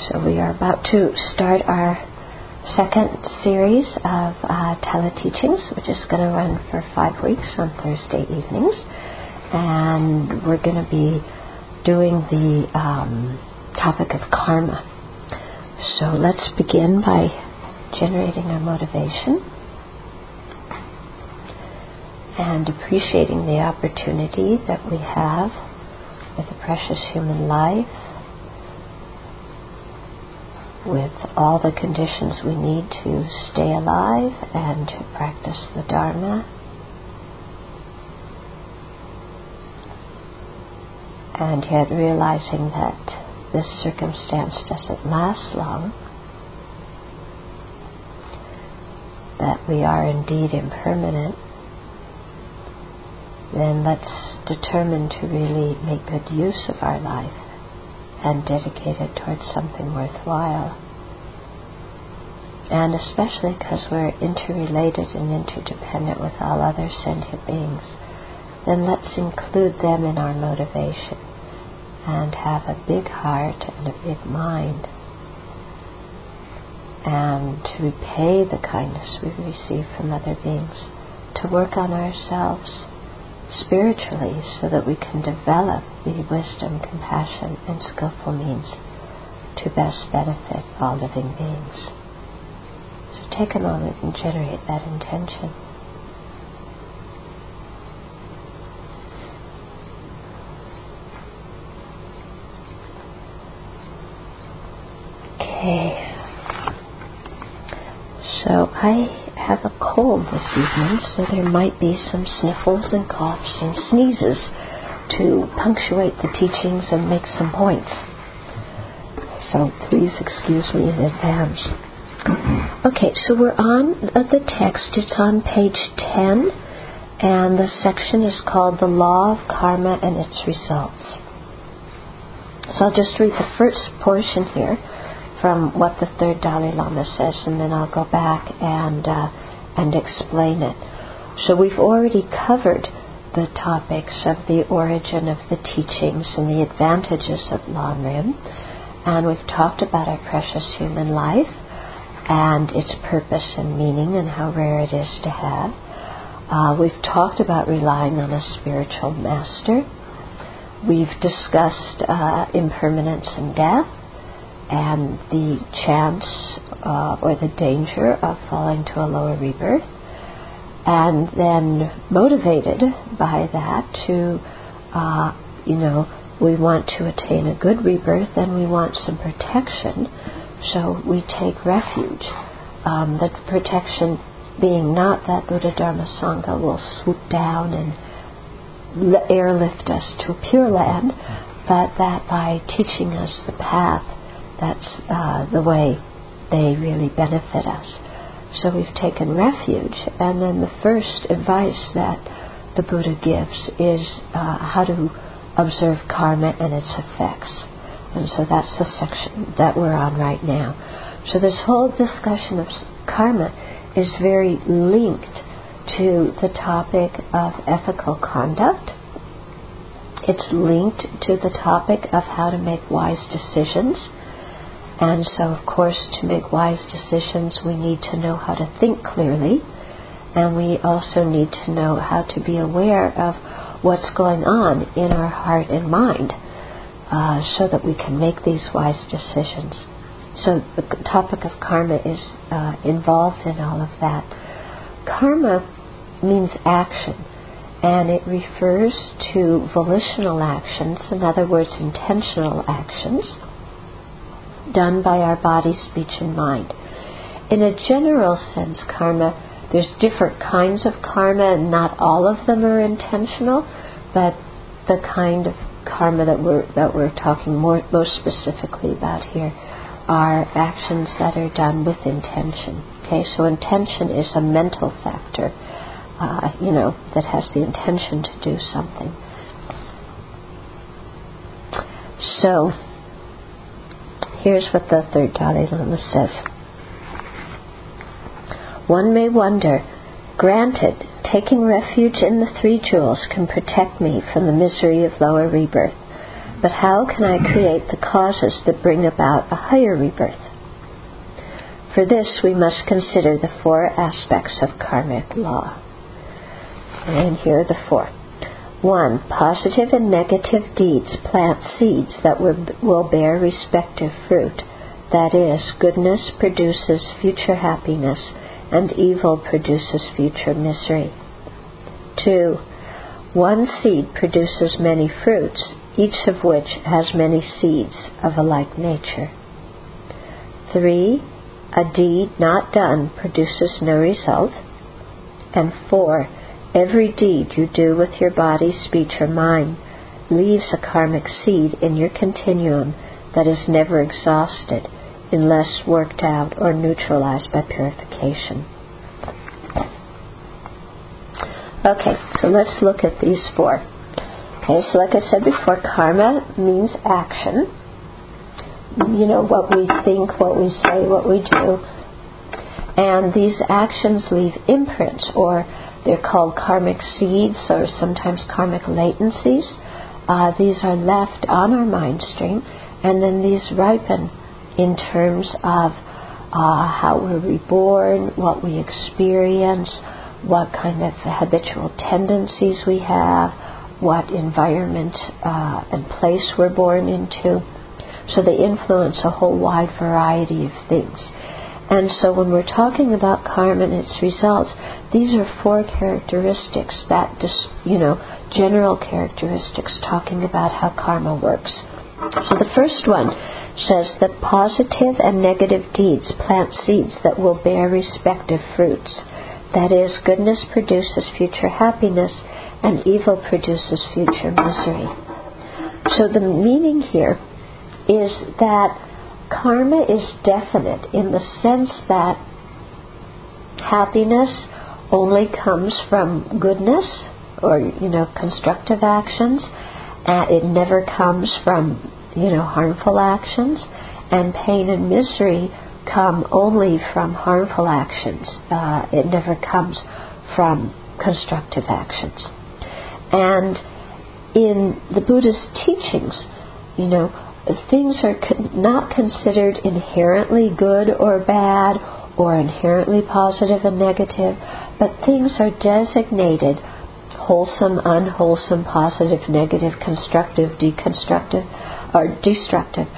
So we are about to start our second series of teleteachings, which is going to run for 5 weeks on Thursday evenings. And we're going to be doing the topic of karma. So let's begin by generating our motivation and appreciating the opportunity that we have with a precious human life, with all the conditions we need to stay alive and to practice the Dharma. And yet realizing that this circumstance doesn't last long, that we are indeed impermanent, then let's determine to really make good use of our life and dedicate it towards something worthwhile. And especially because we're interrelated and interdependent with all other sentient beings, then let's include them in our motivation and have a big heart and a big mind, and to repay the kindness we receive from other beings, to work on ourselves spiritually so that we can develop the wisdom, compassion, and skillful means to best benefit all living beings. So take a moment and generate that intention. Okay. So I have a cold this evening, so there might be some sniffles and coughs and sneezes to punctuate the teachings and make some points. So please excuse me in advance. Okay, so we're on the text. It's on page 10, and the section is called The Law of Karma and Its Results. So I'll just read the first portion here from what the third Dalai Lama says, and then I'll go back and explain it. So we've already covered the topics of the origin of the teachings and the advantages of Lanrim, and we've talked about our precious human life and its purpose and meaning and how rare it is to have. We've talked about relying on a spiritual master. We've discussed impermanence and death, and the chance or the danger of falling to a lower rebirth, and then motivated by that to, we want to attain a good rebirth and we want some protection, so we take refuge. The protection being not that Buddha, Dharma, Sangha will swoop down and airlift us to a pure land, but that by teaching us the path, that's the way they really benefit us. So we've taken refuge, and then the first advice that the Buddha gives is how to observe karma and its effects. And so that's the section that we're on right now. So this whole discussion of karma is very linked to the topic of ethical conduct. It's linked to the topic of how to make wise decisions. And so, of course, to make wise decisions, we need to know how to think clearly, and we also need to know how to be aware of what's going on in our heart and mind, so that we can make these wise decisions. So the topic of karma is involved in all of that. Karma means action, and it refers to volitional actions, in other words, intentional actions, done by our body, speech, and mind. In a general sense, karma, there's different kinds of karma, and not all of them are intentional, but the kind of karma that we're talking most specifically about here are actions that are done with intention. Okay, so intention is a mental factor, that has the intention to do something. So here's what the third Dalai Lama says. One may wonder, granted, taking refuge in the three jewels can protect me from the misery of lower rebirth. But how can I create the causes that bring about a higher rebirth? For this, we must consider the 4 aspects of karmic law. And here are the 4. 1. Positive and negative deeds plant seeds that will bear respective fruit. That is, goodness produces future happiness, and evil produces future misery. 2. One seed produces many fruits, each of which has many seeds of a like nature. 3. A deed not done produces no result. And 4. Every deed you do with your body, speech, or mind leaves a karmic seed in your continuum that is never exhausted unless worked out or neutralized by purification. Okay, so let's look at these 4. Okay, so like I said before, karma means action. What we think, what we say, what we do. And these actions leave imprints, or they're called karmic seeds, or sometimes karmic latencies. These are left on our mind stream, and then these ripen in terms of how we're reborn, what we experience, what kind of habitual tendencies we have, what environment and place we're born into. So they influence a whole wide variety of things. And so when we're talking about karma and its results, these are 4 characteristics that, general characteristics talking about how karma works. So the first one says that positive and negative deeds plant seeds that will bear respective fruits. That is, goodness produces future happiness and evil produces future misery. So the meaning here is that karma is definite in the sense that happiness only comes from goodness or, constructive actions. It never comes from, harmful actions. And pain and misery come only from harmful actions. It never comes from constructive actions. And in the Buddha's teachings, things are not considered inherently good or bad or inherently positive and negative, but things are designated wholesome, unwholesome, positive, negative, constructive, deconstructive, or destructive,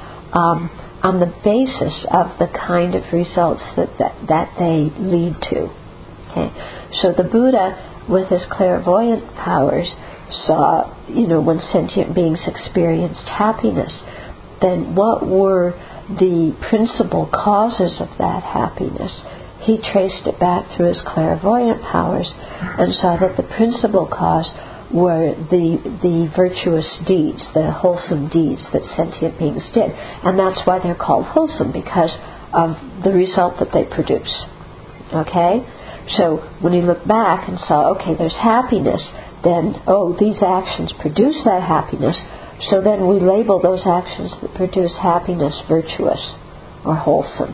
on the basis of the kind of results that they lead to. Okay? So the Buddha, with his clairvoyant powers, saw, when sentient beings experienced happiness, then what were the principal causes of that happiness? He traced it back through his clairvoyant powers and saw that the principal cause were the virtuous deeds, the wholesome deeds that sentient beings did. And that's why they're called wholesome, because of the result that they produce. Okay? So when he looked back and saw, okay, there's happiness, then, these actions produce that happiness, so then we label those actions that produce happiness virtuous or wholesome.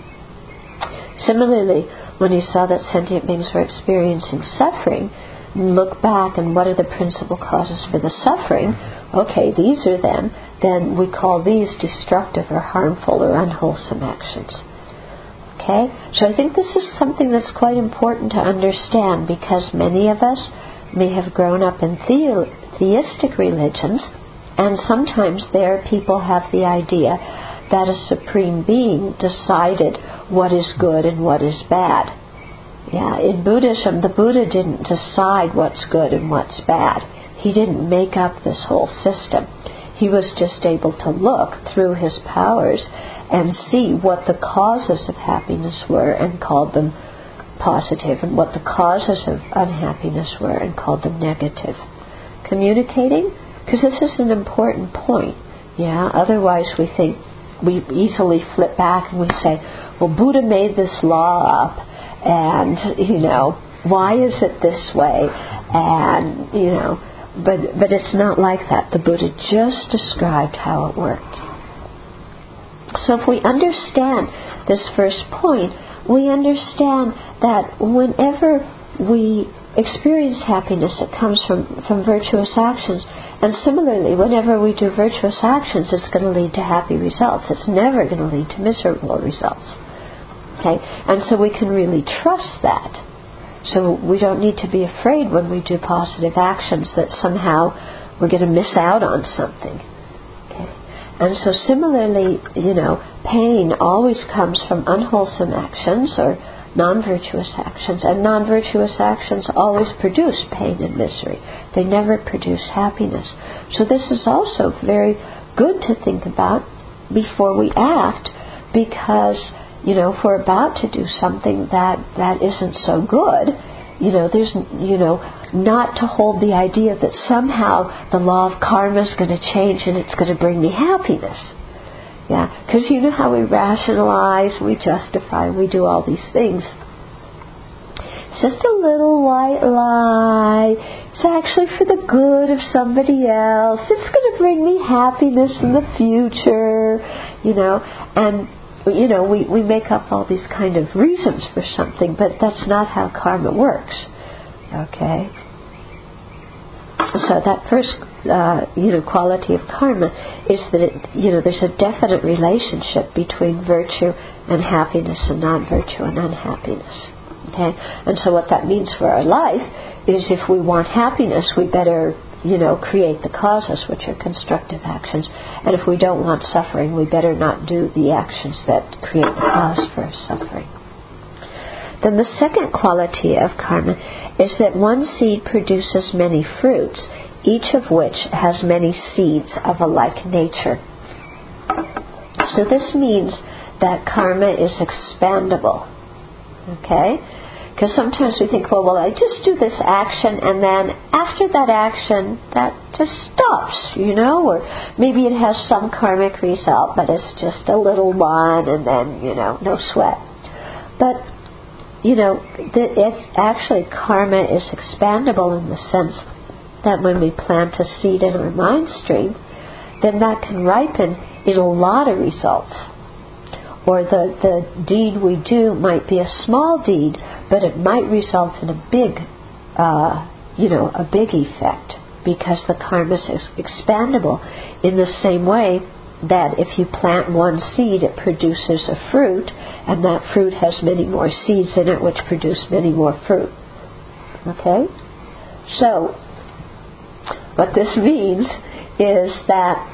Similarly, when he saw that sentient beings were experiencing suffering, look back and what are the principal causes for the suffering? Okay, these are them. Then we call these destructive or harmful or unwholesome actions. Okay? So I think this is something that's quite important to understand, because many of us may have grown up in theistic religions, and sometimes there people have the idea that a supreme being decided what is good and what is bad. Yeah, in Buddhism, the Buddha didn't decide what's good and what's bad. He didn't make up this whole system. He was just able to look through his powers and see what the causes of happiness were and called them positive, and what the causes of unhappiness were and called them negative. Communicating? Because this is an important point. Yeah, otherwise we easily flip back and we say, well, Buddha made this law up, and, why is it this way? And, but it's not like that. The Buddha just described how it worked. So if we understand this first point, we understand that whenever we experience happiness that comes from virtuous actions, And similarly, whenever we do virtuous actions, it's going to lead to happy results. It's never going to lead to miserable results. Okay? And so we can really trust that. So we don't need to be afraid when we do positive actions that somehow we're going to miss out on something. Okay? And so similarly, pain always comes from unwholesome actions or non-virtuous actions, and non-virtuous actions always produce pain and misery. They never produce happiness. So this is also very good to think about before we act, because if we're about to do something that isn't so good, there's not to hold the idea that somehow the law of karma is going to change and it's going to bring me happiness. Yeah, because you know how we rationalize, we justify, we do all these things. It's just a little white lie. It's actually for the good of somebody else. It's going to bring me happiness in the future, and we make up all these kind of reasons for something, but that's not how karma works. Okay? So that first, quality of karma is that there's a definite relationship between virtue and happiness and non-virtue and unhappiness. Okay? And so what that means for our life is if we want happiness, we better, create the causes, which are constructive actions. And if we don't want suffering, we better not do the actions that create the cause for suffering. Then the second quality of karma is that one seed produces many fruits, each of which has many seeds of a like nature. So this means that karma is expandable. Okay? Because sometimes we think, well, I just do this action, and then after that action, that just stops, or maybe it has some karmic result, but it's just a little one, and then, no sweat. But it's actually, karma is expandable in the sense that when we plant a seed in our mind stream, then that can ripen in a lot of results. Or the deed we do might be a small deed, but it might result in a big effect, because the karma is expandable in the same way that if you plant one seed, it produces a fruit, and that fruit has many more seeds in it, which produce many more fruit. Okay? So, what this means is that,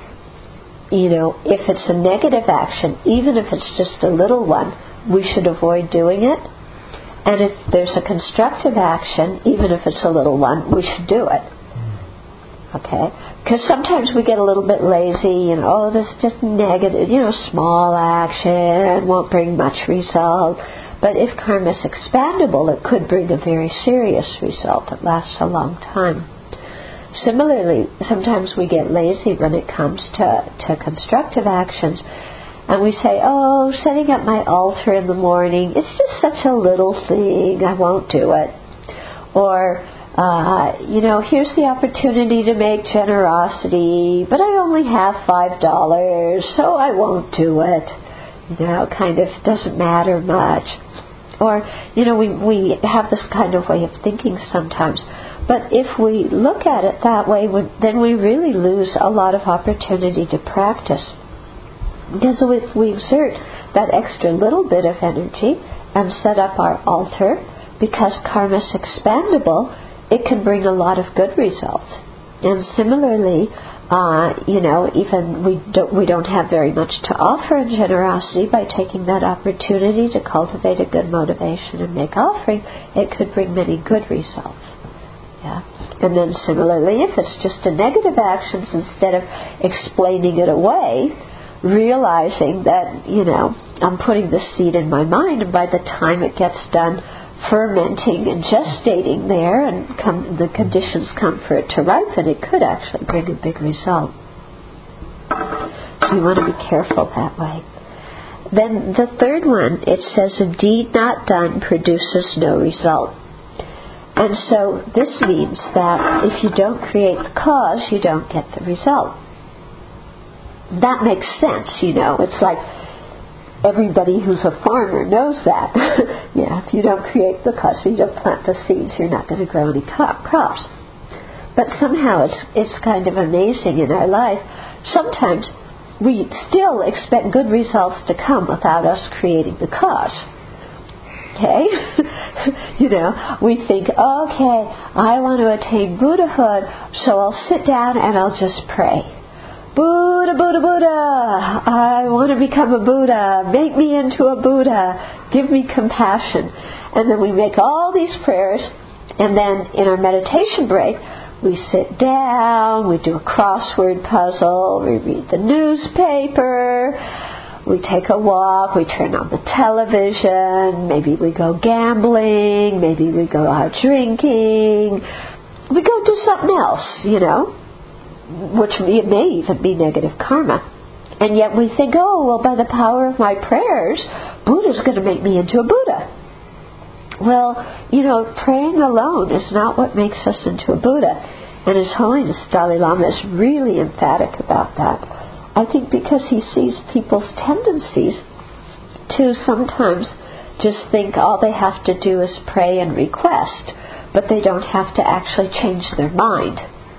if it's a negative action, even if it's just a little one, we should avoid doing it. And if there's a constructive action, even if it's a little one, we should do it. Okay? Because sometimes we get a little bit lazy, this is just negative, small action, won't bring much result. But if karma is expandable, it could bring a very serious result that lasts a long time. Similarly, sometimes we get lazy when it comes to constructive actions, and we say, setting up my altar in the morning, it's just such a little thing, I won't do it. Or, here's the opportunity to make generosity, but I only have $5, so I won't do it. Kind of doesn't matter much. Or, we have this kind of way of thinking sometimes. But if we look at it that way, then we really lose a lot of opportunity to practice. Because if we exert that extra little bit of energy and set up our altar, because karma is expandable, it can bring a lot of good results. And similarly, even we don't have very much to offer in generosity, by taking that opportunity to cultivate a good motivation and make offering, it could bring many good results. Yeah. And then similarly, if it's just a negative action, instead of explaining it away, realizing that, I'm putting the seed in my mind, and by the time it gets done fermenting and gestating there, and the conditions come for it to ripen, it could actually bring a big result. So you want to be careful that way. Then the third one, it says, a deed not done produces no result. And so this means that if you don't create the cause, you don't get the result. That makes sense, It's like everybody who's a farmer knows that. If you don't create the cause, if you don't plant the seeds, you're not going to grow any crops. But somehow it's kind of amazing in our life. Sometimes we still expect good results to come without us creating the cause. Okay? We think, okay, I want to attain Buddhahood, so I'll sit down and I'll just pray. Buddha, Buddha, Buddha, I want to become a Buddha. Make me into a Buddha. Give me compassion. And then we make all these prayers, and then in our meditation break, we sit down, we do a crossword puzzle, we read the newspaper, we take a walk, we turn on the television, maybe we go gambling, maybe we go out drinking, we go do something else, which may even be negative karma. And yet we think, oh, well, by the power of my prayers, Buddha's going to make me into a Buddha. Well, praying alone is not what makes us into a Buddha. And His Holiness Dalai Lama is really emphatic about that. I think because he sees people's tendencies to sometimes just think all they have to do is pray and request, but they don't have to actually change their mind.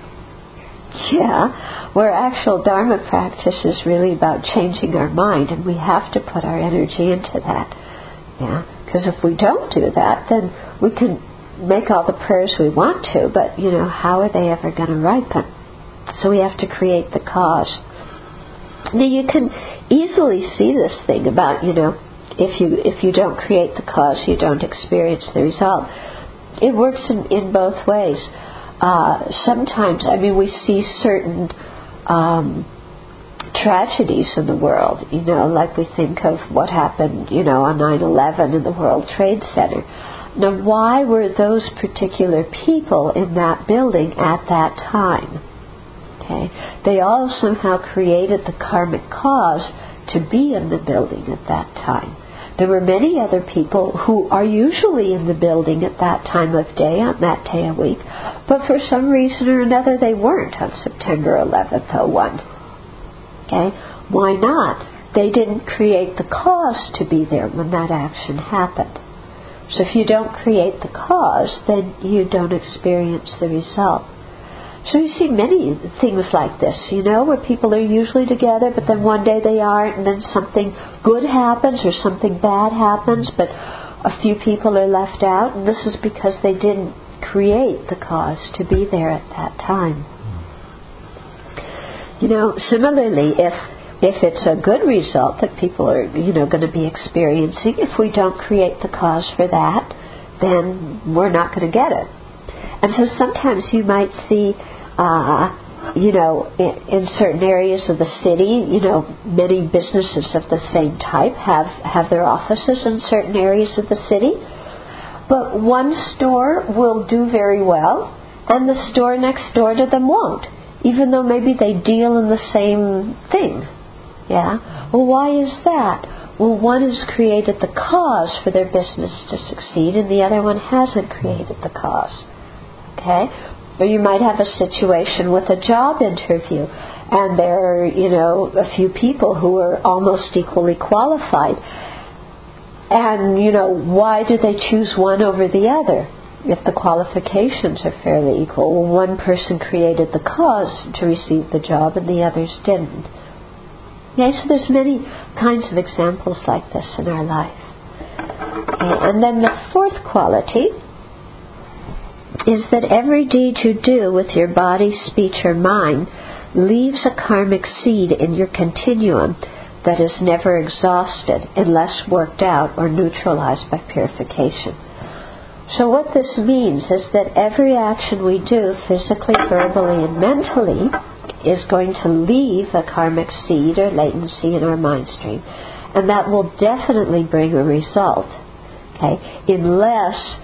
Yeah, where actual Dharma practice is really about changing our mind, and we have to put our energy into that. Yeah, because if we don't do that, then we can make all the prayers we want to, but how are they ever going to ripen? So we have to create the cause. Now you can easily see this thing about if you don't create the cause, you don't experience the result. It works in both ways. Sometimes, we see certain tragedies in the world, like we think of what happened, on 9/11 in the World Trade Center. Now, why were those particular people in that building at that time? Okay, they all somehow created the karmic cause to be in the building at that time. There were many other people who are usually in the building at that time of day, on that day a week, but for some reason or another they weren't on September 11th, 01. Okay? Why not? They didn't create the cause to be there when that action happened. So if you don't create the cause, then you don't experience the result. So you see many things like this, where people are usually together, but then one day they aren't, and then something good happens or something bad happens, but a few people are left out, and this is because they didn't create the cause to be there at that time. Similarly, if it's a good result that people are, going to be experiencing, if we don't create the cause for that, then we're not going to get it. And so sometimes you might see, in certain areas of the city, many businesses of the same type have their offices in certain areas of the city. But one store will do very well, and the store next door to them won't, even though maybe they deal in the same thing. Yeah? Well, why is that? Well, one has created the cause for their business to succeed, and the other one hasn't created the cause. Okay? Or you might have a situation with a job interview, and there are, a few people who are almost equally qualified. And, why do they choose one over the other if the qualifications are fairly equal? Well, one person created the cause to receive the job and the others didn't. Yeah, so there's many kinds of examples like this in our life. Okay, and then the fourth quality is that every deed you do with your body, speech, or mind leaves a karmic seed in your continuum that is never exhausted unless worked out or neutralized by purification. So what this means is that every action we do, physically, verbally, and mentally, is going to leave a karmic seed or latency in our mind stream, and that will definitely bring a result. Okay, unless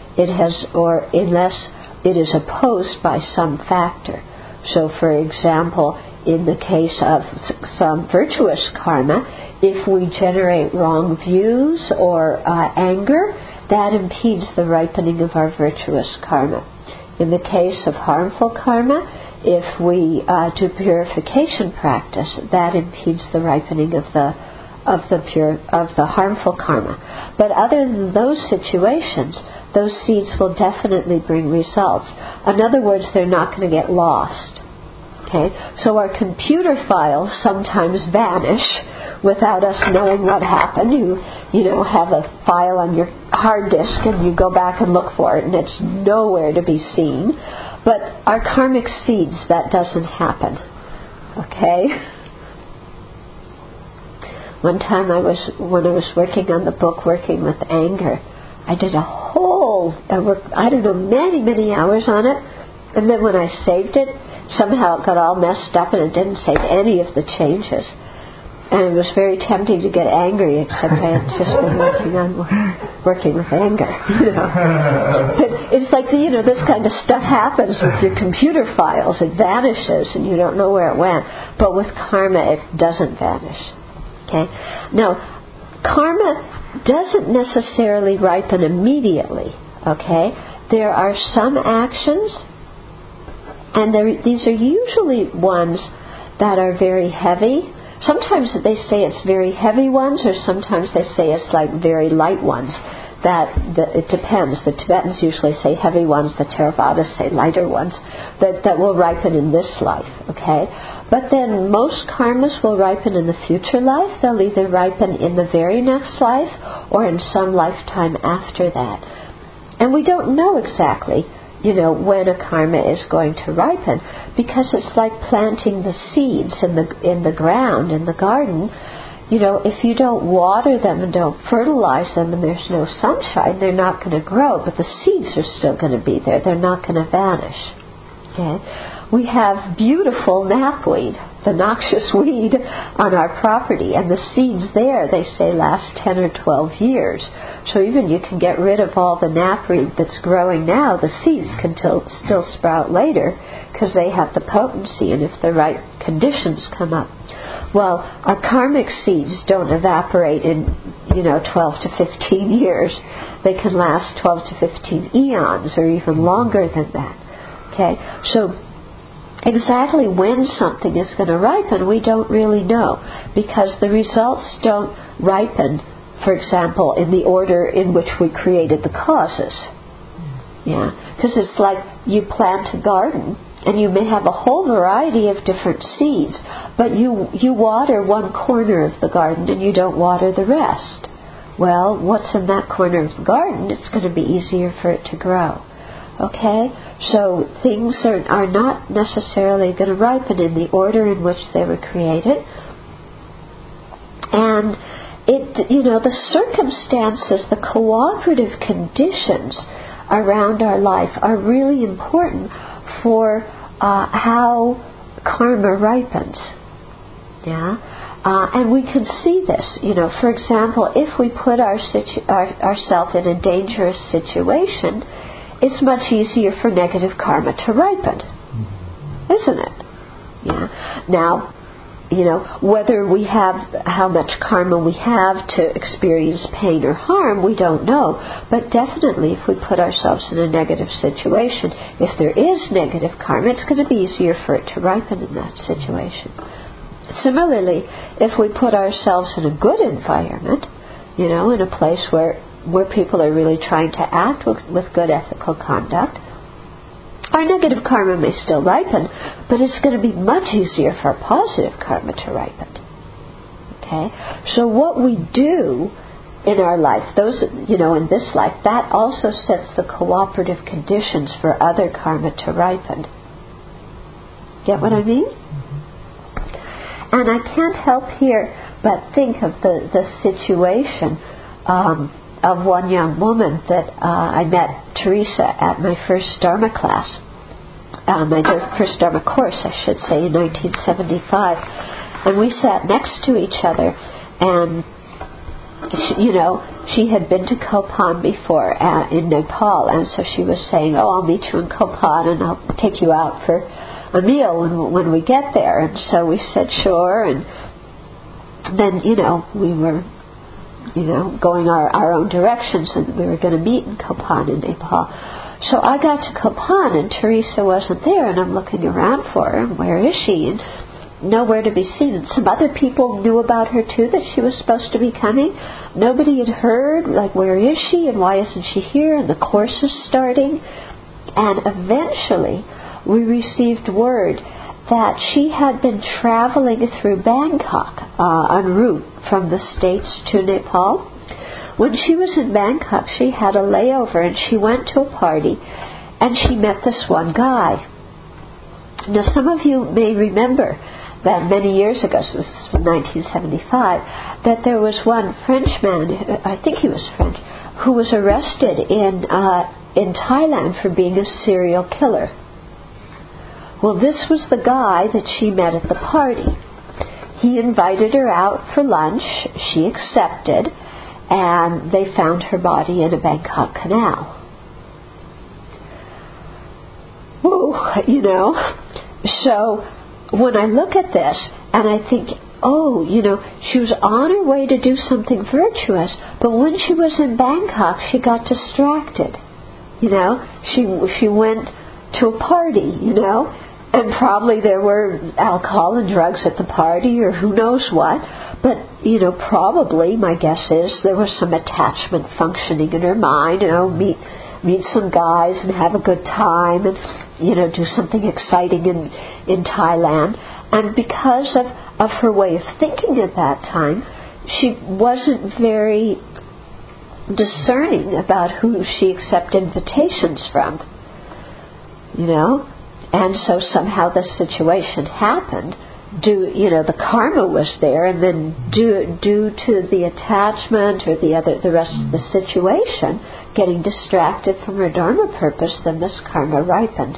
it is opposed by some factor. So, for example, in the case of some virtuous karma, if we generate wrong views or anger, that impedes the ripening of our virtuous karma. In the case of harmful karma, if we do purification practice, that impedes the ripening of the harmful karma. But other than those situations, those seeds will definitely bring results. In other words, they're not going to get lost. Okay? So our computer files sometimes vanish without us knowing what happened. You know, have a file on your hard disk and you go back and look for it and it's nowhere to be seen. But our karmic seeds, that doesn't happen. Okay? One time when I was working on the book, Working with Anger, I did many hours on it. And then when I saved it, somehow it got all messed up and it didn't save any of the changes. And it was very tempting to get angry, except I had just been working with anger. You know. But it's like, this kind of stuff happens with your computer files. It vanishes and you don't know where it went. But with karma, it doesn't vanish. Okay? Now, karma doesn't necessarily ripen immediately. Okay? There are some actions, and these are usually ones that are very heavy. Sometimes they say it's very heavy ones, or sometimes they say it's like very light ones. It depends. The Tibetans usually say heavy ones, the Theravadas say lighter ones, that will ripen in this life, okay? But then most karmas will ripen in the future life. They'll either ripen in the very next life or in some lifetime after that. And we don't know exactly when a karma is going to ripen, because it's like planting the seeds in the ground, in the garden. If you don't water them and don't fertilize them and there's no sunshine, they're not going to grow, but the seeds are still going to be there. They're not going to vanish. Okay? We have beautiful knapweed, the noxious weed, on our property, and the seeds there, they say, last 10 or 12 years. So even you can get rid of all the knapweed that's growing now, the seeds can still sprout later, because they have the potency, and if the right conditions come up. Well, our karmic seeds don't evaporate in 12 to 15 years. They can last 12 to 15 eons, or even longer than that. Okay, so exactly when something is going to ripen, we don't really know, because the results don't ripen, for example, in the order in which we created the causes. Yeah, because it's like you plant a garden, and you may have a whole variety of different seeds, but you water one corner of the garden and you don't water the rest. Well, what's in that corner of the garden? It's going to be easier for it to grow. Okay? So things are not necessarily going to ripen in the order in which they were created. And the circumstances, the cooperative conditions around our life are really important for how karma ripens. Yeah? And we can see this. For example, if we put ourselves in a dangerous situation, it's much easier for negative karma to ripen, isn't it? Yeah. Now, whether we have how much karma we have to experience pain or harm, we don't know. But definitely, if we put ourselves in a negative situation, if there is negative karma, it's going to be easier for it to ripen in that situation. Similarly, if we put ourselves in a good environment, in a place where people are really trying to act with good ethical conduct, our negative karma may still ripen, but it's going to be much easier for positive karma to ripen. Okay? So what we do in our life, in this life, that also sets the cooperative conditions for other karma to ripen. Get what I mean? And I can't help here but think of the situation of one young woman that I met, Teresa, at my first Dharma class, my first Dharma course, I should say, in 1975. And we sat next to each other, and she had been to Kopan before in Nepal, and so she was saying, I'll meet you in Kopan and I'll take you out for a meal when we get there. And so we said sure, and then we were going our own directions, and we were going to meet in Kopan in Nepal. So I got to Kopan, and Teresa wasn't there, and I'm looking around for her, and where is she? And nowhere to be seen. And some other people knew about her too, that she was supposed to be coming. Nobody had heard, like, where is she and why isn't she here? And the course is starting. And eventually we received word that she had been traveling through Bangkok en route from the States to Nepal. When she was in Bangkok, she had a layover and she went to a party and she met this one guy. Now, some of you may remember that many years ago, so this is from 1975, that there was one Frenchman, I think he was French, who was arrested in Thailand for being a serial killer. Well, this was the guy that she met at the party. He invited her out for lunch. She accepted, and they found her body in a Bangkok canal. Whoa, you know. So when I look at this and I think, oh, you know, she was on her way to do something virtuous, but when she was in Bangkok, she got distracted. You know, she went to a party, you know, and probably there were alcohol and drugs at the party or who knows what. But, you know, probably, my guess is, there was some attachment functioning in her mind, you know, meet some guys and have a good time and, you know, do something exciting in Thailand. And because of her way of thinking at that time, she wasn't very discerning about who she accepted invitations from, you know. And so somehow this situation happened. The karma was there, and then due to the attachment or the rest of the situation, getting distracted from her dharma purpose, then this karma ripened.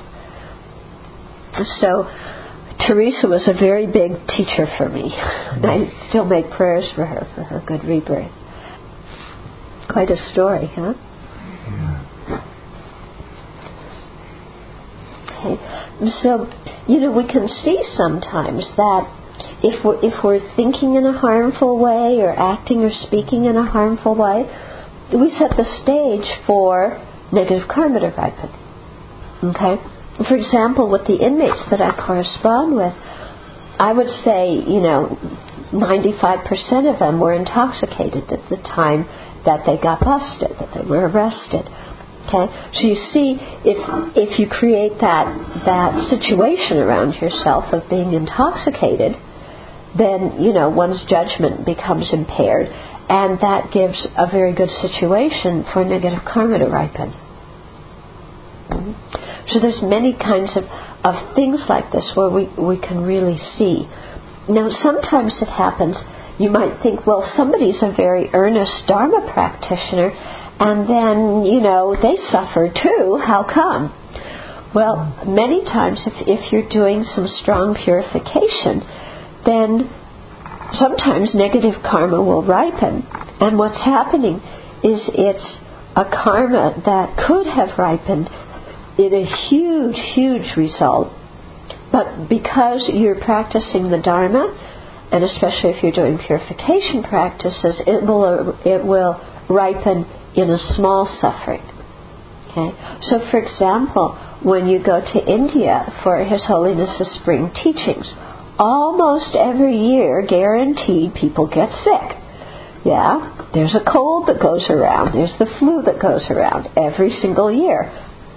So Teresa was a very big teacher for me. And I still make prayers for her good rebirth. Quite a story, huh? Okay. So, you know, we can see sometimes that if we're thinking in a harmful way or acting or speaking in a harmful way, we set the stage for negative karma to ripen. Okay? For example, with the inmates that I correspond with, I would say, you know, 95% of them were intoxicated at the time that they got busted, that they were arrested. Okay, so you see, if you create that situation around yourself of being intoxicated, then, you know, one's judgment becomes impaired, and that gives a very good situation for negative karma to ripen. So there's many kinds of things like this where we can really see. Now, sometimes it happens, you might think, well, somebody's a very earnest Dharma practitioner, and then, you know, they suffer too. How come? Well, many times if you're doing some strong purification, then sometimes negative karma will ripen. And what's happening is it's a karma that could have ripened in a huge, huge result. But because you're practicing the Dharma, and especially if you're doing purification practices, it will ripen in a small suffering. Okay? So, for example, when you go to India for His Holiness's spring teachings, almost every year, guaranteed, people get sick. Yeah? There's a cold that goes around. There's the flu that goes around every single year.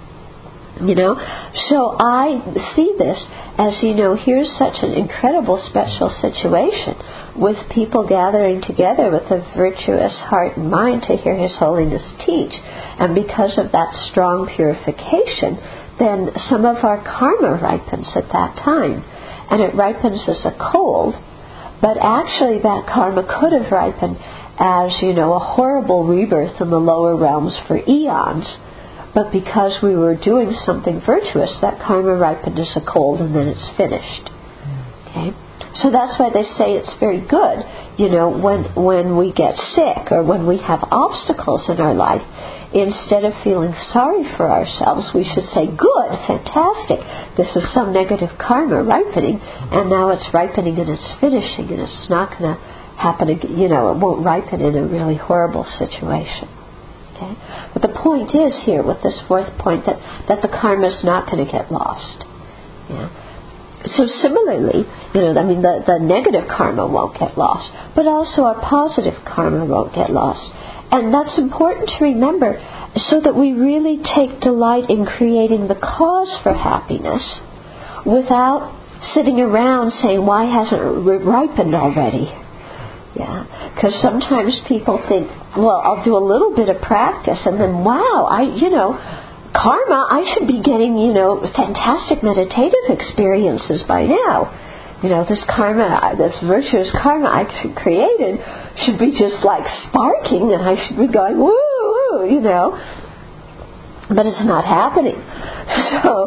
You know? So I see this as, you know, here's such an incredible special situation with people gathering together with a virtuous heart and mind to hear His Holiness teach. And because of that strong purification, then some of our karma ripens at that time. And it ripens as a cold, but actually that karma could have ripened as, you know, a horrible rebirth in the lower realms for eons. But because we were doing something virtuous, that karma ripened as a cold and then it's finished. Okay? So that's why they say it's very good, you know, when we get sick or when we have obstacles in our life, instead of feeling sorry for ourselves, we should say, good, fantastic, this is some negative karma ripening, and now it's ripening and it's finishing, and it's not going to happen again, you know, it won't ripen in a really horrible situation. Okay? But the point is here with this fourth point that the karma is not going to get lost. Yeah? So similarly, the negative karma won't get lost, but also our positive karma won't get lost. And that's important to remember so that we really take delight in creating the cause for happiness without sitting around saying, why hasn't it ripened already? Yeah, because sometimes people think, well, I'll do a little bit of practice and then, wow, karma, I should be getting, fantastic meditative experiences by now. This karma, this virtuous karma I created should be just like sparking and I should be going, woo, woo, But it's not happening. So,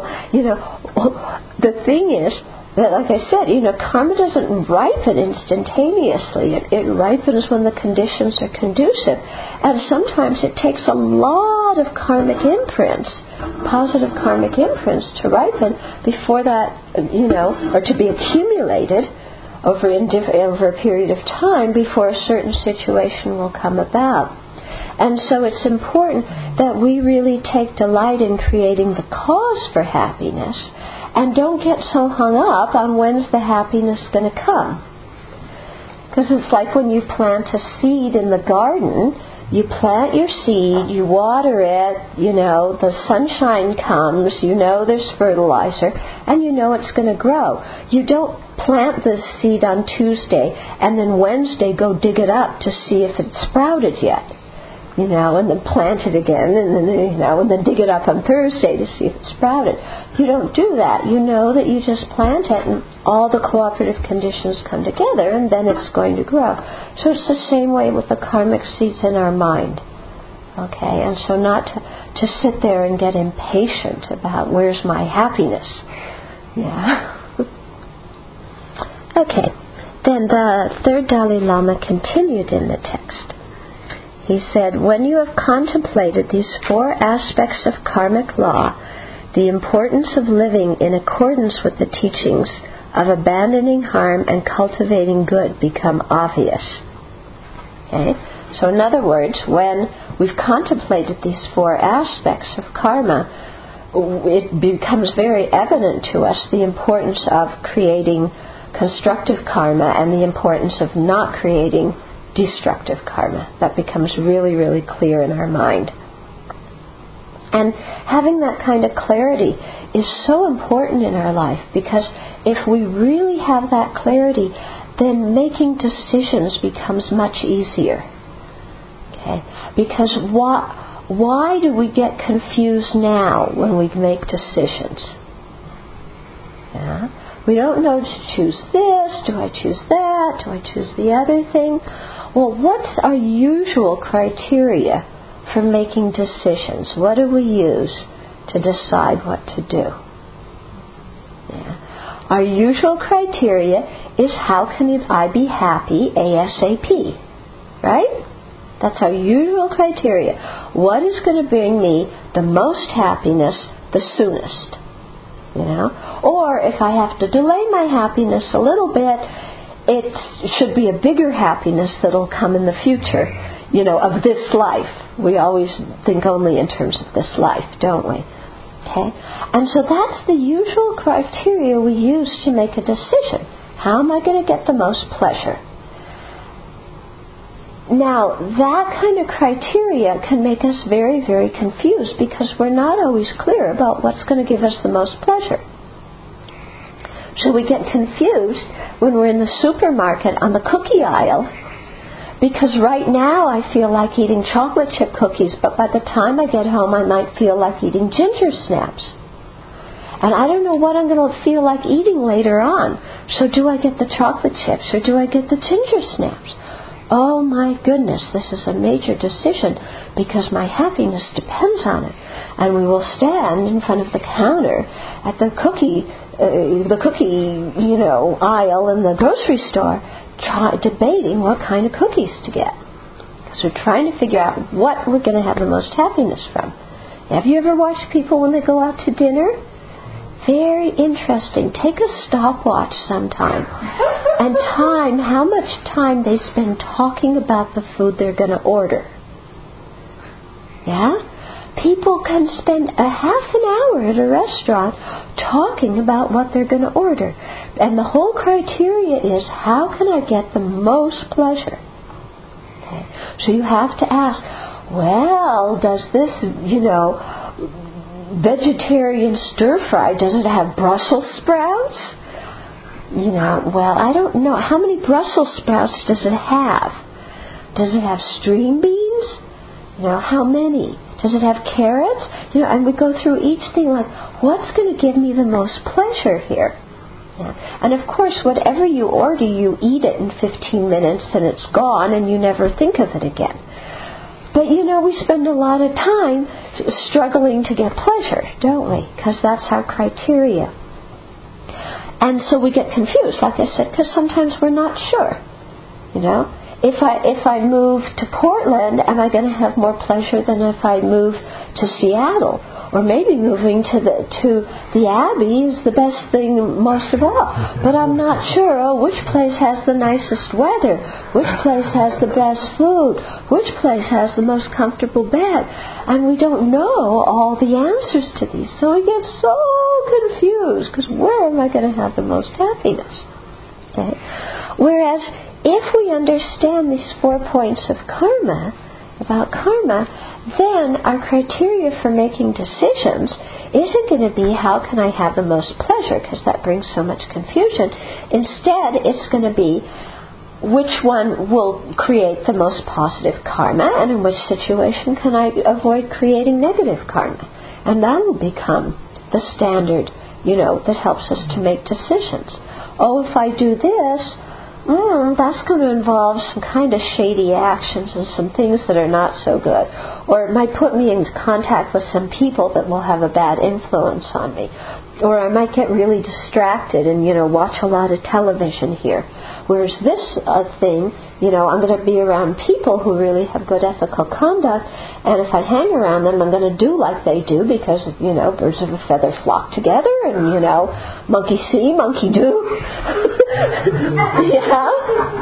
the thing is, that, like I said, karma doesn't ripen instantaneously. It ripens when the conditions are conducive. And sometimes it takes a lot of karmic imprints, positive karmic imprints, to ripen before that, or to be accumulated over a period of time before a certain situation will come about. And so it's important that we really take delight in creating the cause for happiness and don't get so hung up on when's the happiness going to come. Because it's like when you plant a seed in the garden, you plant your seed, you water it, the sunshine comes, there's fertilizer, and it's going to grow. You don't plant the seed on Tuesday and then Wednesday go dig it up to see if it's sprouted yet. And then plant it again, and then dig it up on Thursday to see if it's sprouted. You don't do that. You know that you just plant it, and all the cooperative conditions come together, and then it's going to grow. So it's the same way with the karmic seeds in our mind. Okay, and so not to sit there and get impatient about where's my happiness. Yeah. Okay, then the third Dalai Lama continued in the text. He said, when you have contemplated these four aspects of karmic law, the importance of living in accordance with the teachings of abandoning harm and cultivating good become obvious. Okay? So in other words, when we've contemplated these four aspects of karma, it becomes very evident to us the importance of creating constructive karma and the importance of not creating destructive karma. That becomes really, really clear in our mind. And having that kind of clarity is so important in our life, because if we really have that clarity, then making decisions becomes much easier. Okay? Because why do we get confused now when we make decisions? Yeah? We don't know to choose this, do I choose that, do I choose the other thing? Well, what's our usual criteria for making decisions? What do we use to decide what to do? Yeah. Our usual criteria is how can I be happy ASAP? Right? That's our usual criteria. What is going to bring me the most happiness the soonest? Or if I have to delay my happiness a little bit, it should be a bigger happiness that'll come in the future, of this life. We always think only in terms of this life, don't we? Okay? And so that's the usual criteria we use to make a decision. How am I going to get the most pleasure? Now, that kind of criteria can make us very, very confused, because we're not always clear about what's going to give us the most pleasure. So we get confused when we're in the supermarket on the cookie aisle, because right now I feel like eating chocolate chip cookies, but by the time I get home I might feel like eating ginger snaps. And I don't know what I'm going to feel like eating later on. So do I get the chocolate chips or do I get the ginger snaps? Oh my goodness, this is a major decision, because my happiness depends on it. And we will stand in front of the counter at the cookie aisle in the grocery store, debating what kind of cookies to get. Because we're trying to figure out what we're going to have the most happiness from. Have you ever watched people when they go out to dinner? Very interesting. Take a stopwatch sometime and time how much time they spend talking about the food they're going to order. Yeah? People can spend a half an hour at a restaurant talking about what they're going to order. And the whole criteria is, how can I get the most pleasure? Okay. So you have to ask, well, does this, vegetarian stir-fry, does it have Brussels sprouts? Well, I don't know. How many Brussels sprouts does it have? Does it have string beans? How many? Does it have carrots? And we go through each thing like, what's going to give me the most pleasure here? Yeah. And of course, whatever you order, you eat it in 15 minutes and it's gone and you never think of it again. But we spend a lot of time struggling to get pleasure, don't we? Because that's our criteria. And so we get confused, like I said, because sometimes we're not sure. If I move to Portland, am I going to have more pleasure than if I move to Seattle? Or maybe moving to the Abbey is the best thing most of all. But I'm not sure. Which place has the nicest weather? Which place has the best food? Which place has the most comfortable bed? And we don't know all the answers to these. So we get so confused, because where am I going to have the most happiness? Okay? Whereas if we understand these 4 points of karma, about karma, then our criteria for making decisions isn't going to be, how can I have the most pleasure, because that brings so much confusion. Instead, it's going to be, which one will create the most positive karma, and in which situation can I avoid creating negative karma. And that will become the standard, that helps us to make decisions. If I do this, that's going to involve some kind of shady actions and some things that are not so good. Or it might put me in contact with some people that will have a bad influence on me. Or I might get really distracted and, watch a lot of television here. Whereas this thing, I'm going to be around people who really have good ethical conduct, and if I hang around them, I'm going to do like they do, because, birds of a feather flock together, and, monkey see, monkey do. Yeah.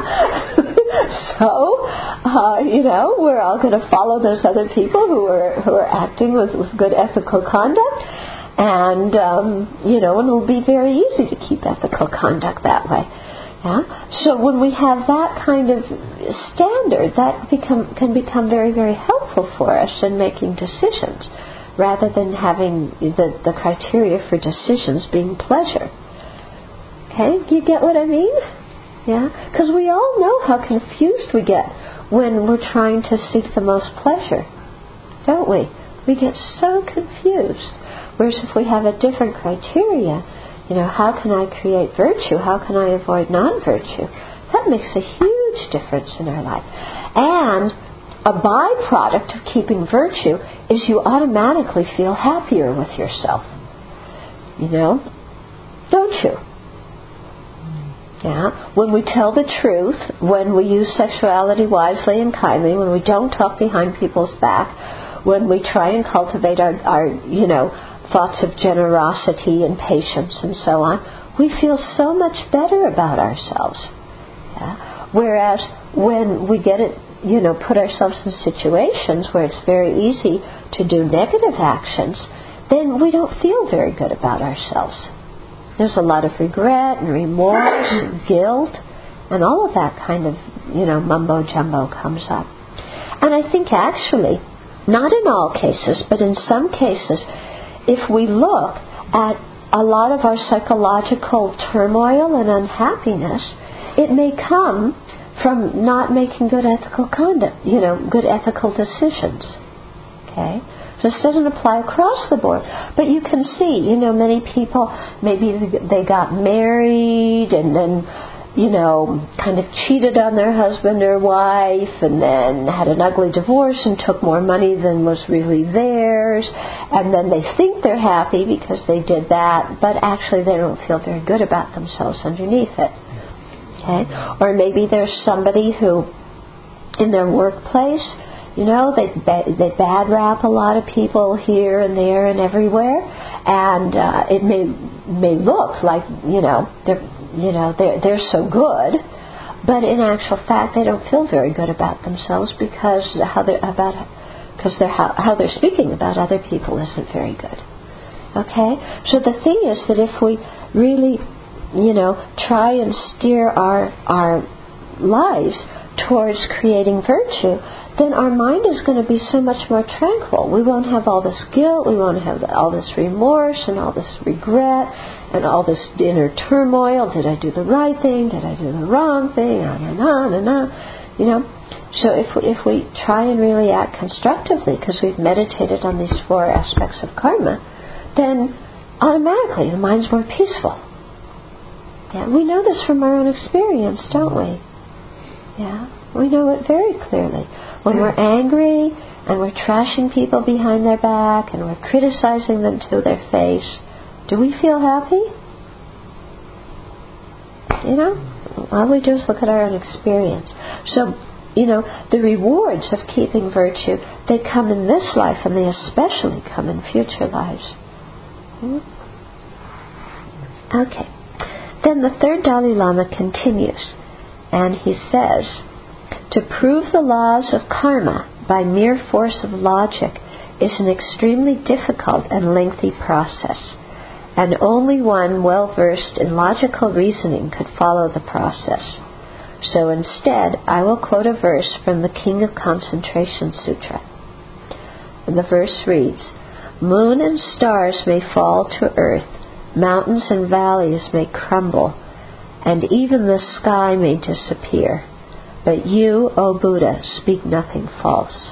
So, we're all going to follow those other people who are acting with good ethical conduct. And, and it'll be very easy to keep ethical conduct that way. Yeah? So when we have that kind of standard, that can become very, very helpful for us in making decisions, rather than having the criteria for decisions being pleasure. Okay? Do you get what I mean? Yeah? Because we all know how confused we get when we're trying to seek the most pleasure, don't we? We get so confused. Whereas if we have a different criteria, how can I create virtue? How can I avoid non-virtue? That makes a huge difference in our life. And a byproduct of keeping virtue is you automatically feel happier with yourself. Don't you? Yeah. When we tell the truth, when we use sexuality wisely and kindly, when we don't talk behind people's back, when we try and cultivate our thoughts of generosity and patience and so on, we feel so much better about ourselves. Yeah? Whereas when we get it, put ourselves in situations where it's very easy to do negative actions, then we don't feel very good about ourselves. There's a lot of regret and remorse and guilt, and all of that kind of, mumbo jumbo comes up. And I think actually, not in all cases, but in some cases, if we look at a lot of our psychological turmoil and unhappiness, it may come from not making good ethical conduct, good ethical decisions. Okay? This doesn't apply across the board. But you can see, many people, maybe they got married and then, kind of cheated on their husband or wife, and then had an ugly divorce and took more money than was really theirs, and then they think they're happy because they did that, but actually they don't feel very good about themselves underneath it. Okay? Or maybe there's somebody who, in their workplace, they bad rap a lot of people here and there and everywhere, and it may look like they're so good, but in actual fact they don't feel very good about themselves because about because how they're speaking about other people isn't very good. Okay? So the thing is that if we really, try and steer our lives towards creating virtue, then our mind is going to be so much more tranquil. We won't have all this guilt, we won't have all this remorse and all this regret and all this inner turmoil. Did I do the right thing? Did I do the wrong thing? So if we try and really act constructively, because we've meditated on these 4 aspects of karma, then automatically the mind's more peaceful. Yeah, we know this from our own experience, don't we? Yeah, we know it very clearly. When we're angry and we're trashing people behind their back and we're criticizing them to their face, do we feel happy? All we do is look at our own experience. So, the rewards of keeping virtue, they come in this life and they especially come in future lives. Okay. Then the 3rd Dalai Lama continues, and he says, to prove the laws of karma by mere force of logic is an extremely difficult and lengthy process, and only one well versed in logical reasoning could follow the process. So instead, I will quote a verse from the King of Concentration Sutra. And the verse reads, moon and stars may fall to earth, mountains and valleys may crumble, and even the sky may disappear. But you, O Buddha, speak nothing false.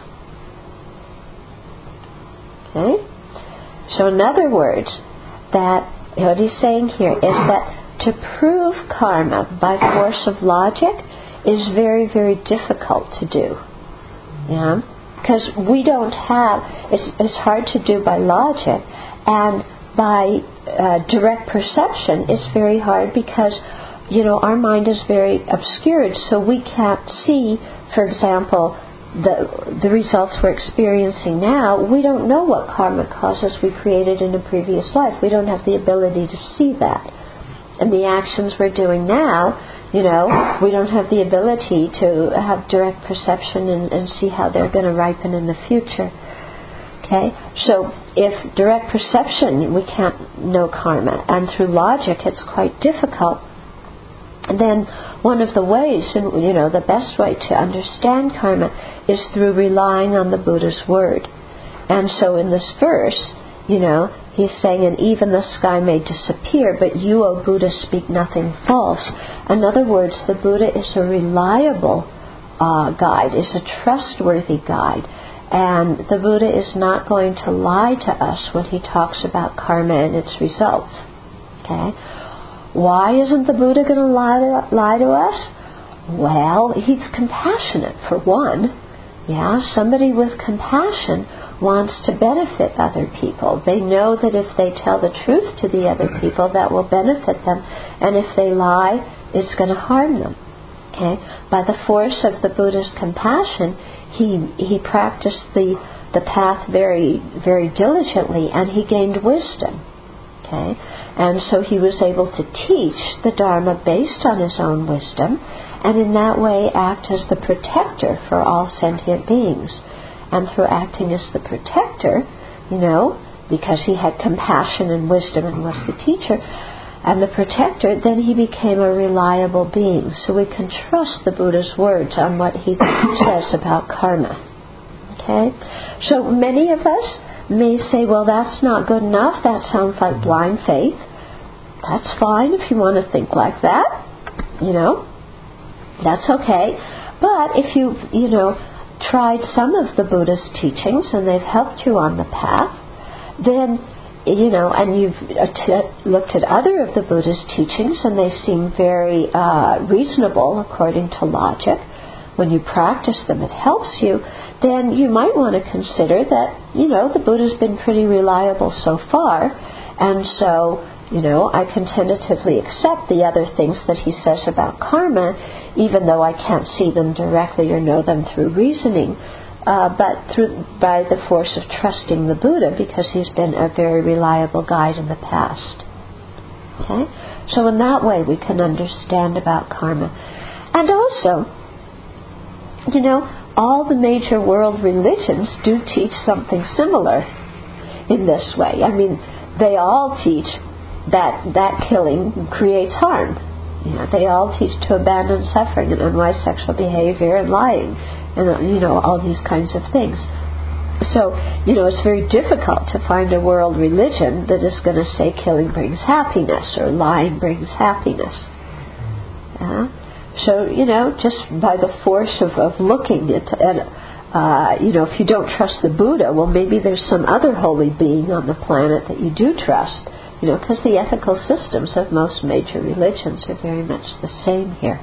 Okay? So in other words, that what he's saying here is that to prove karma by force of logic is very, very difficult to do. Yeah? Because we don't have, it's hard to do by logic, and by direct perception it's very hard because, our mind is very obscured, so we can't see, for example, the results we're experiencing now. We don't know what karma causes we created in a previous life. We don't have the ability to see that. And the actions we're doing now, we don't have the ability to have direct perception and see how they're going to ripen in the future. Okay? So if direct perception, we can't know karma, and through logic it's quite difficult, then one of the ways, and the best way to understand karma is through relying on the Buddha's word. And so in this verse, he's saying, and even the sky may disappear, but you, O Buddha, speak nothing false. In other words, the Buddha is a reliable guide, is a trustworthy guide. And the Buddha is not going to lie to us when he talks about karma and its results. Okay? Why isn't the Buddha going to lie to us? Well, he's compassionate, for one. Yeah, somebody with compassion wants to benefit other people. They know that if they tell the truth to the other people, that will benefit them. And if they lie, it's going to harm them. Okay? By the force of the Buddha's compassion, he practiced the path very, very diligently, and he gained wisdom. Okay? And so he was able to teach the Dharma based on his own wisdom, and in that way act as the protector for all sentient beings. And through acting as the protector, because he had compassion and wisdom and was the teacher and the protector, then he became a reliable being. So we can trust the Buddha's words on what he says about karma. Okay? So many of us may say, well, that's not good enough. That sounds like blind faith. That's fine if you want to think like that. That's okay. But if you've, tried some of the Buddha's teachings and they've helped you on the path, then, and you've looked at other of the Buddha's teachings and they seem very reasonable according to logic, when you practice them it helps you, then you might want to consider that, the Buddha's been pretty reliable so far, and so, I can tentatively accept the other things that he says about karma, even though I can't see them directly or know them through reasoning, but by the force of trusting the Buddha, because he's been a very reliable guide in the past. Okay? So in that way we can understand about karma. And also, all the major world religions do teach something similar in this way. I mean, they all teach that killing creates harm. They all teach to abandon suffering and unwise sexual behavior and lying and, all these kinds of things. So, it's very difficult to find a world religion that is going to say killing brings happiness or lying brings happiness. So, just by the force of looking at if you don't trust the Buddha, well, maybe there's some other holy being on the planet that you do trust. Because the ethical systems of most major religions are very much the same here.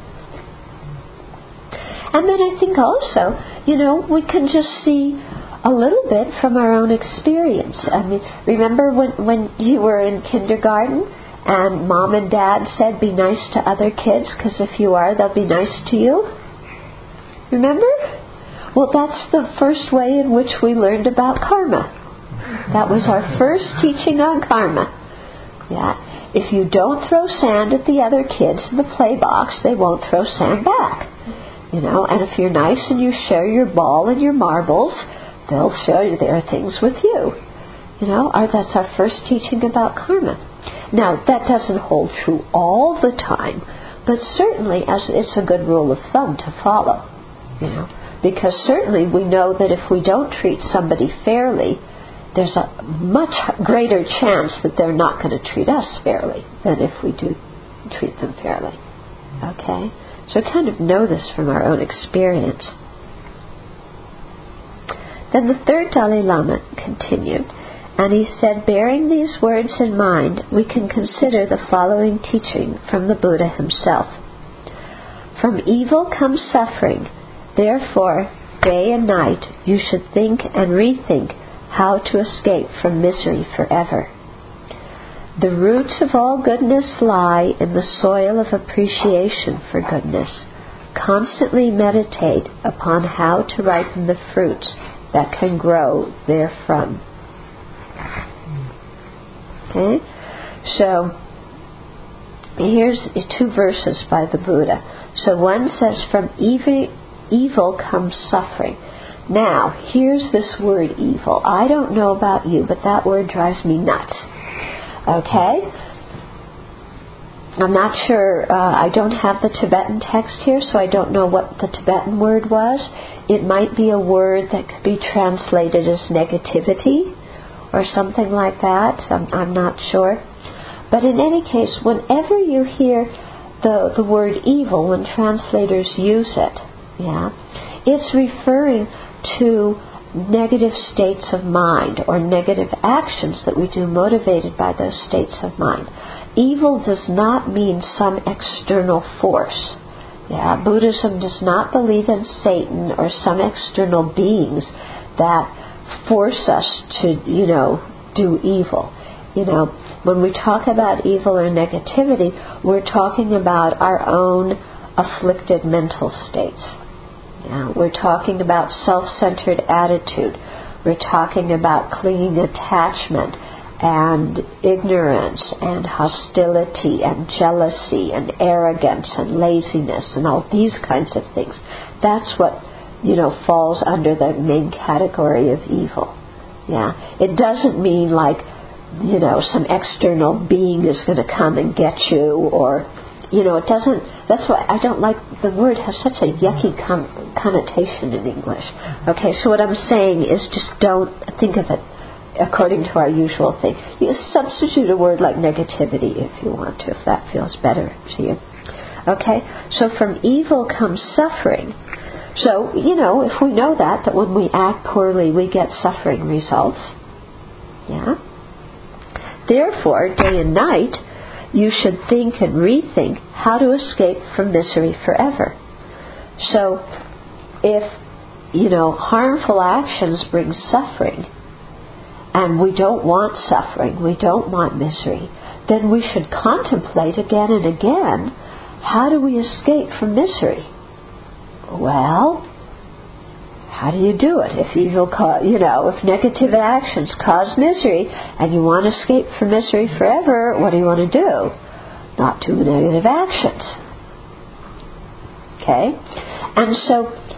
And then I think also, we can just see a little bit from our own experience. I mean, remember when you were in kindergarten and Mom and Dad said, be nice to other kids, because if you are, they'll be nice to you? Remember? Well, that's the first way in which we learned about karma. That was our first teaching on karma. If you don't throw sand at the other kids in the play box, they won't throw sand back. And if you're nice and you share your ball and your marbles, they'll share their things with you. That's our first teaching about karma. Now, that doesn't hold true all the time, but certainly as it's a good rule of thumb to follow. Because certainly we know that if we don't treat somebody fairly, there's a much greater chance that they're not going to treat us fairly than if we do treat them fairly. Okay? So kind of know this from our own experience. Then the third Dalai Lama continued, and he said, bearing these words in mind, we can consider the following teaching from the Buddha himself. From evil comes suffering. Therefore, day and night, you should think and rethink how to escape from misery forever. The roots of all goodness lie in the soil of appreciation for goodness. Constantly meditate upon how to ripen the fruits that can grow therefrom. Okay? So, here's 2 verses by the Buddha. So one says, from evil comes suffering. Now, here's this word evil. I don't know about you, but that word drives me nuts. Okay? I'm not sure, I don't have the Tibetan text here, so I don't know what the Tibetan word was. It might be a word that could be translated as negativity or something like that. I'm not sure. But in any case, whenever you hear the word evil, when translators use it, it's referring to negative states of mind or negative actions that we do motivated by those states of mind. Evil does not mean some external force. Buddhism does not believe in Satan or some external beings that force us to, do evil. When we talk about evil or negativity, we're talking about our own afflicted mental states. We're talking about self-centered attitude. We're talking about clinging attachment and ignorance and hostility and jealousy and arrogance and laziness and all these kinds of things. That's what, falls under the main category of evil. It doesn't mean like, some external being is going to come and get you, or it doesn't. That's why I don't like the word. Has such a yucky connotation in English. Okay, so what I'm saying is just don't think of it according to our usual thing. You substitute a word like negativity if you want to, if that feels better to you. Okay, so from evil comes suffering. So, if we know that when we act poorly we get suffering results. Therefore, day and night, you should think and rethink how to escape from misery forever. So, if, harmful actions bring suffering, and we don't want suffering, we don't want misery, then we should contemplate again and again, how do we escape from misery? Well, how do you do it? If if negative actions cause misery and you want to escape from misery forever, what do you want to do? Not do negative actions. Okay? And so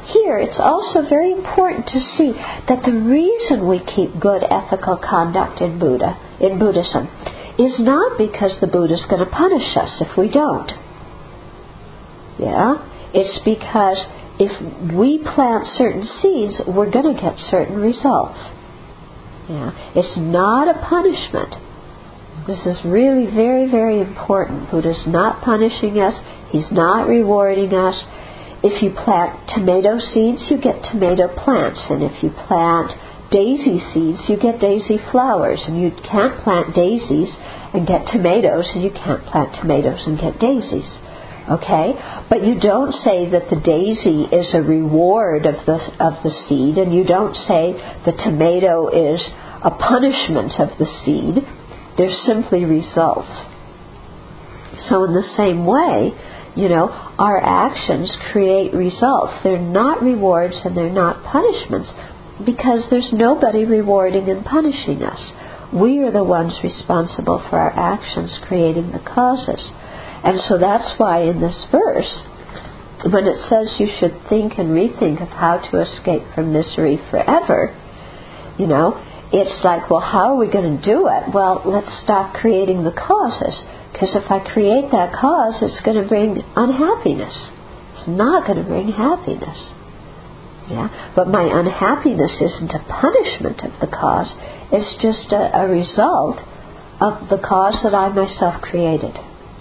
here it's also very important to see that the reason we keep good ethical conduct in Buddhism, is not because the Buddha's going to punish us if we don't. Yeah? It's because if we plant certain seeds, we're going to get certain results. Yeah? It's not a punishment. This is really very, very important. Buddha's not punishing us. He's not rewarding us. If you plant tomato seeds, you get tomato plants. And if you plant daisy seeds, you get daisy flowers. And you can't plant daisies and get tomatoes, and you can't plant tomatoes and get daisies. Okay? But you don't say that the daisy is a reward of the seed, and you don't say the tomato is a punishment of the seed. They're simply results. So in the same way, our actions create results. They're not rewards and they're not punishments, because there's nobody rewarding and punishing us. We are the ones responsible for our actions creating the causes. And so that's why in this verse, when it says you should think and rethink of how to escape from misery forever, it's like, well, how are we going to do it? Well, let's stop creating the causes. Because if I create that cause, it's going to bring unhappiness. It's not going to bring happiness. Yeah? But my unhappiness isn't a punishment of the cause. It's just a result of the cause that I myself created.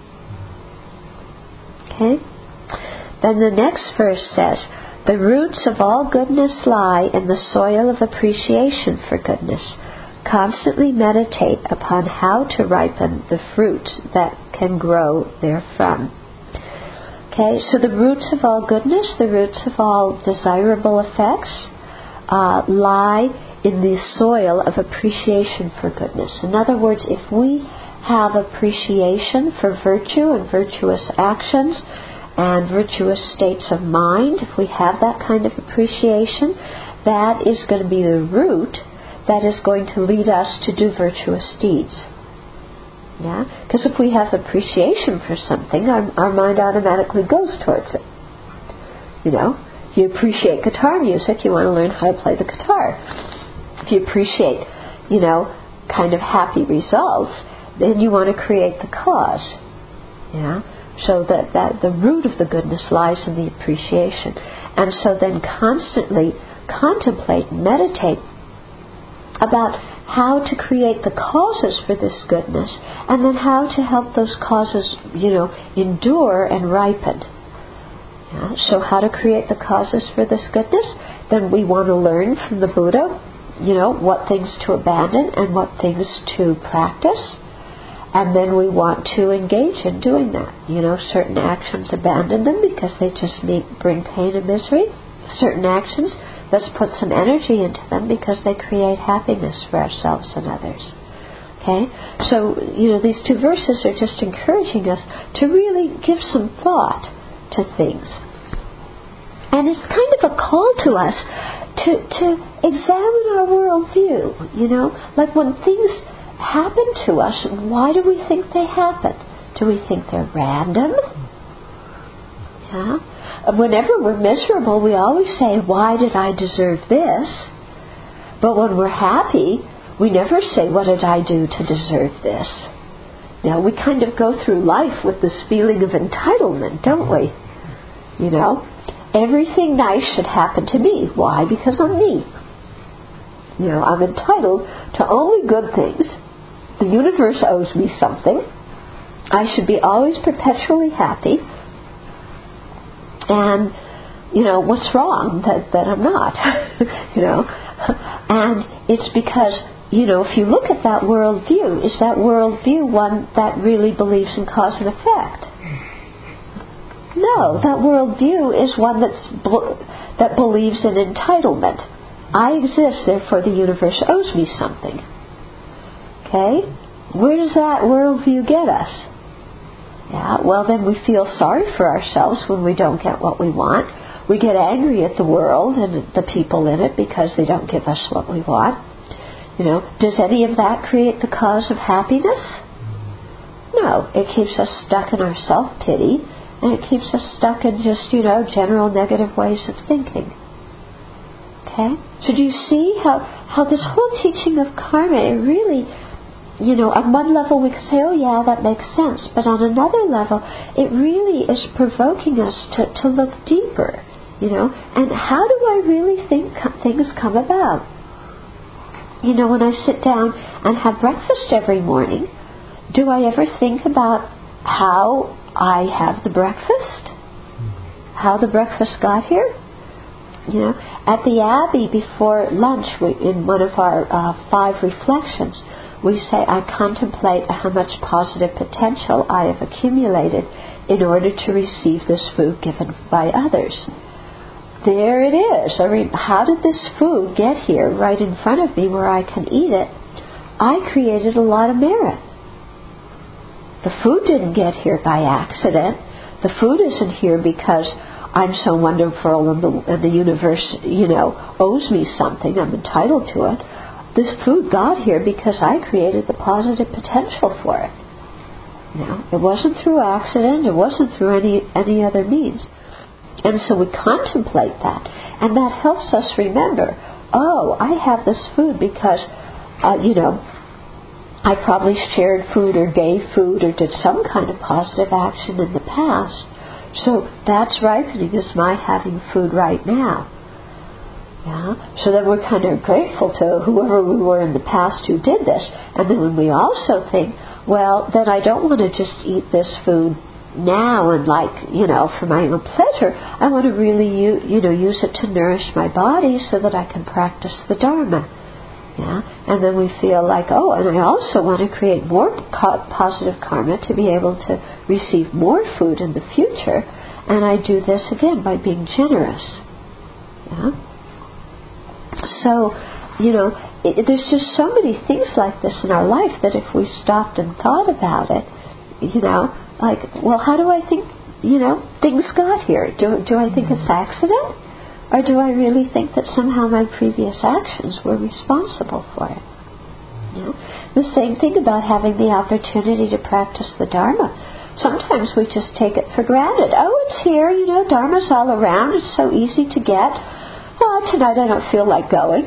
Okay? Then the next verse says, the roots of all goodness lie in the soil of appreciation for goodness. Constantly meditate upon how to ripen the fruits that can grow therefrom. Okay, so the roots of all goodness, the roots of all desirable effects, lie in the soil of appreciation for goodness. In other words, if we have appreciation for virtue and virtuous actions and virtuous states of mind, if we have that kind of appreciation, that is going to be the root that is going to lead us to do virtuous deeds. Yeah? Because if we have appreciation for something, our mind automatically goes towards it. If you appreciate guitar music, you want to learn how to play the guitar. If you appreciate, kind of happy results, then you want to create the cause. Yeah? So that the root of the goodness lies in the appreciation. And so then constantly contemplate, meditate about how to create the causes for this goodness, and then how to help those causes, endure and ripen. Yeah? So how to create the causes for this goodness? Then we want to learn from the Buddha, what things to abandon and what things to practice. And then we want to engage in doing that. Certain actions, abandon them because they just bring pain and misery. Certain actions, let's put some energy into them because they create happiness for ourselves and others. Okay? So, these two verses are just encouraging us to really give some thought to things. And it's kind of a call to us to examine our worldview. Like when things happen to us, why do we think they happen? Do we think they're random? Yeah? Whenever we're miserable, we always say, why did I deserve this? But when we're happy, we never say, what did I do to deserve this? We kind of go through life with this feeling of entitlement, don't we? Everything nice should happen to me. Why? Because I'm me. I'm entitled to only good things. The universe owes me something. I should be always perpetually happy. And, what's wrong that I'm not? And it's because, if you look at that worldview, is that worldview one that really believes in cause and effect? No, that worldview is one that believes in entitlement. I exist, therefore the universe owes me something. Okay? Where does that worldview get us? Yeah, well then we feel sorry for ourselves when we don't get what we want. We get angry at the world and the people in it because they don't give us what we want. Does any of that create the cause of happiness? No, it keeps us stuck in our self-pity and it keeps us stuck in just, general negative ways of thinking. Okay? So do you see how this whole teaching of karma, it really, on one level we can say, oh yeah, that makes sense. But on another level, it really is provoking us to look deeper, and how do I really think things come about? When I sit down and have breakfast every morning, do I ever think about how I have the breakfast? How the breakfast got here? At the Abbey before lunch, in one of our 5 reflections, we say, I contemplate how much positive potential I have accumulated in order to receive this food given by others. There it is. How did this food get here right in front of me where I can eat it? I created a lot of merit. The food didn't get here by accident. The food isn't here because I'm so wonderful and the universe, owes me something. I'm entitled to it. This food got here because I created the positive potential for it. It wasn't through accident. It wasn't through any other means. And so we contemplate that. And that helps us remember, I have this food because, I probably shared food or gave food or did some kind of positive action in the past. So that's ripening as my having food right now. Yeah? So then we're kind of grateful to whoever we were in the past who did this. And then we also think, well, then I don't want to just eat this food now and for my own pleasure. I want to really use it to nourish my body so that I can practice the Dharma. Yeah? And then we feel like, and I also want to create more positive karma to be able to receive more food in the future. And I do this again by being generous. Yeah? So, there's just so many things like this in our life that if we stopped and thought about it, how do I think, things got here? Do I think it's accident? Or do I really think that somehow my previous actions were responsible for it? The same thing about having the opportunity to practice the Dharma. Sometimes we just take it for granted. It's here, Dharma's all around, it's so easy to get. Tonight I don't feel like going.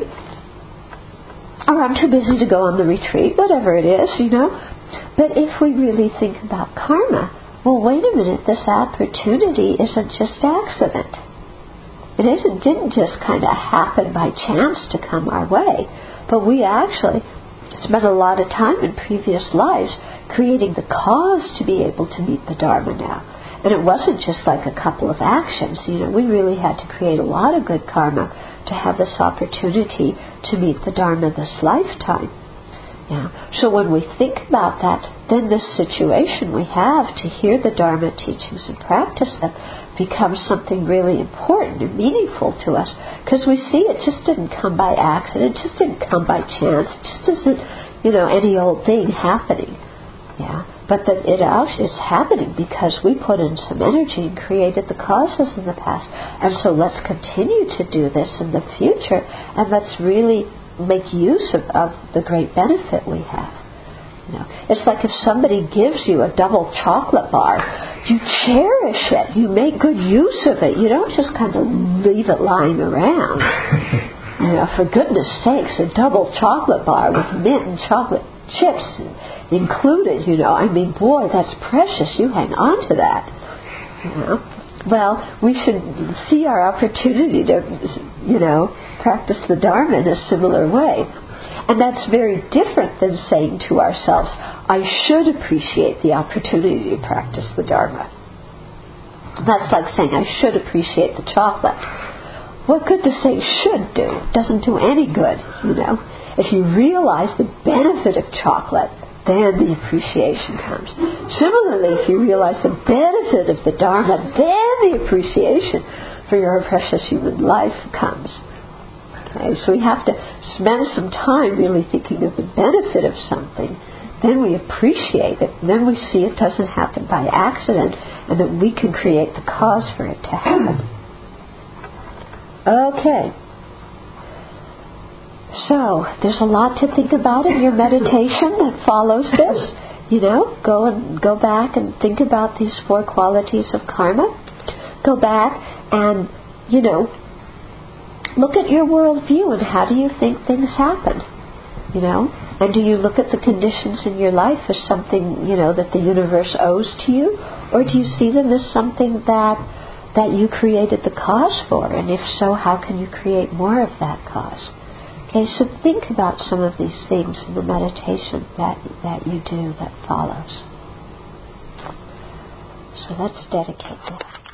Or I'm too busy to go on the retreat, whatever it is, But if we really think about karma, well, wait a minute, this opportunity isn't just accident. It didn't just kind of happen by chance to come our way, but we actually spent a lot of time in previous lives creating the cause to be able to meet the Dharma now. And it wasn't just like a couple of actions. We really had to create a lot of good karma to have this opportunity to meet the Dharma this lifetime. Yeah. So when we think about that, then this situation we have to hear the Dharma teachings and practice them becomes something really important and meaningful to us, because we see it just didn't come by accident, it just didn't come by chance, it just isn't, any old thing happening. Yeah. But that it actually is happening because we put in some energy and created the causes in the past. And so let's continue to do this in the future, and let's really make use of the great benefit we have. It's like if somebody gives you a double chocolate bar, you cherish it, you make good use of it, you don't just kind of leave it lying around. For goodness sakes, a double chocolate bar with mint and chocolate chips included, boy, that's precious, you hang on to that. Well, we should see our opportunity to, practice the Dharma in a similar way. And that's very different than saying to ourselves, I should appreciate the opportunity to practice the Dharma. That's like saying, I should appreciate the chocolate. What good does saying should do? It doesn't do any good, If you realize the benefit of chocolate, then the appreciation comes. Similarly, if you realize the benefit of the Dharma, then the appreciation for your precious human life comes. Okay, so we have to spend some time really thinking of the benefit of something. Then we appreciate it. And then we see it doesn't happen by accident, and that we can create the cause for it to happen. Okay. So, there's a lot to think about in your meditation that follows this. Go back and think about these 4 qualities of karma. Go back and, look at your worldview and how do you think things happen? And do you look at the conditions in your life as something, that the universe owes to you? Or do you see them as something that you created the cause for? And if so, how can you create more of that cause? Okay, so think about some of these things in the meditation that you do that follows. So let's dedicate that.